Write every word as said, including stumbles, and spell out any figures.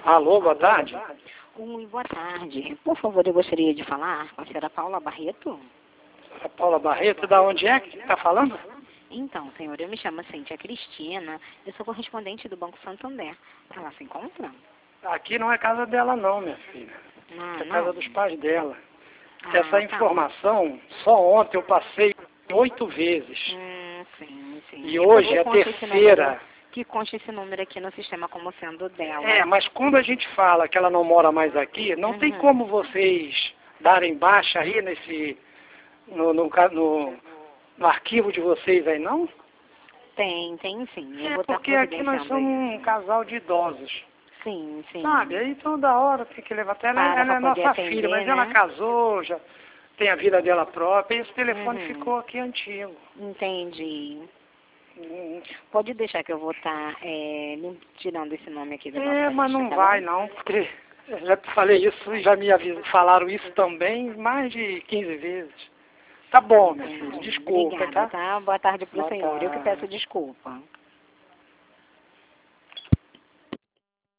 Alô, boa tarde. Oi, boa tarde. Por favor, eu gostaria de falar com a senhora Paula Barreto. A Paula Barreto, da onde é que está falando? Então, senhor, eu me chamo Cíntia Cristina, eu sou correspondente do Banco Santander. Ela se encontra? Aqui não é casa dela não, minha filha. Ah, É não? casa dos pais dela. Ah, Essa tá. informação, só ontem eu passei oito vezes. Hum, sim, sim. E hoje é a consta esse terceira. número- Que consta esse número aqui no sistema como sendo dela. É, mas quando a gente fala que ela não mora mais aqui, não tem Uhum. como vocês darem baixa aí nesse, no, no, ca- no, no arquivo de vocês aí, não? Tem, tem sim. Eu É vou estar porque aqui nós providenciando somos um isso. casal de idosos. Sim, sim. Sabe, aí toda hora tem que levar até ela, Para ela é pra poder nossa atender, filha, mas ela né? casou, já tem a vida dela própria, e esse telefone Uhum. ficou aqui antigo. Entendi. Hum. Pode deixar que eu vou estar é, lim- tirando esse nome aqui do nosso É, mas registro, não tá vai bom? não, porque eu já te falei isso, já me avis, falaram isso também mais de quinze vezes. Tá bom, minha filha, Entendi. desculpa, Obrigada, tá? tá? Boa tarde para o Boa senhor. Eu que tarde. peço desculpa.